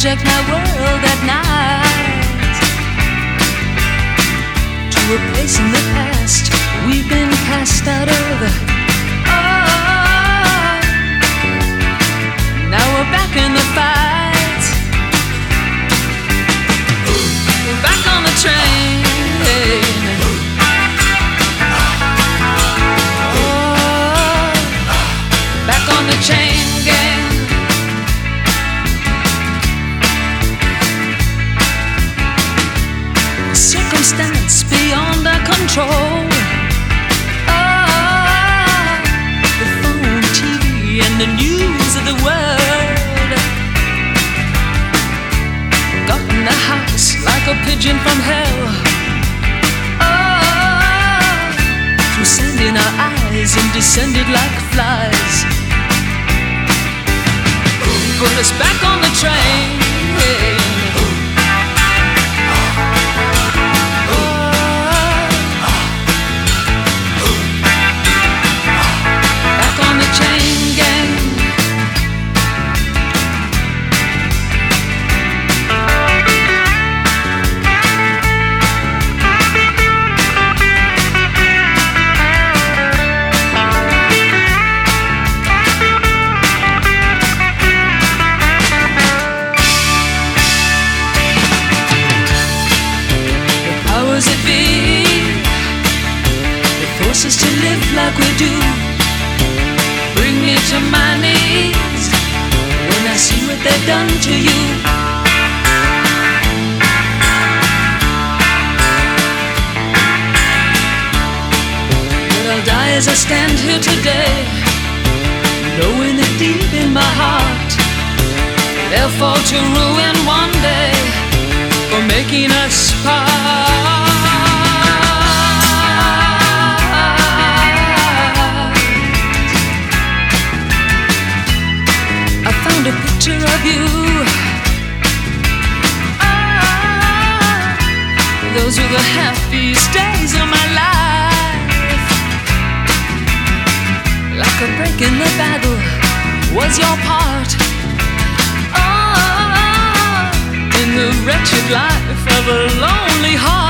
hijacked my world at night. To a place in the past we've been cast out of. Oh, now we're back in the fight. We're back on the train. Oh, back on the chain gang. Circumstance beyond our control. Oh, the phone, TV, and the news of the world got in the house like a pigeon from hell. Oh, threw sand in our eyes and descended like flies. Put us back on the train. Us to live like we do, bring me to my knees when I see what they've done to you. But I'll die as I stand here today, knowing that deep in my heart they'll fall to ruin one day for making us part. A picture of you. Ah, those were the happiest days of my life. Like a break in the battle was your part. Ah, in the wretched life of a lonely heart.